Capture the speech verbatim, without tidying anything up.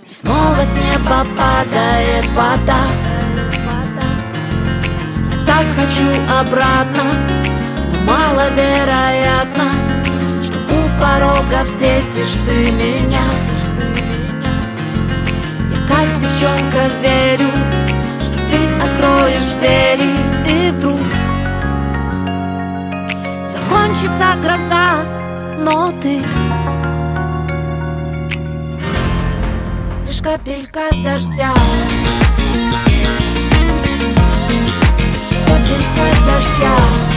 Снова с неба падает вода. Я так хочу обратно, но маловероятно, что у порога встретишь ты меня. Я как девчонка верю, что ты откроешь двери, и вдруг закончится гроза, но ты лишь капелька дождя. Капелька дождя.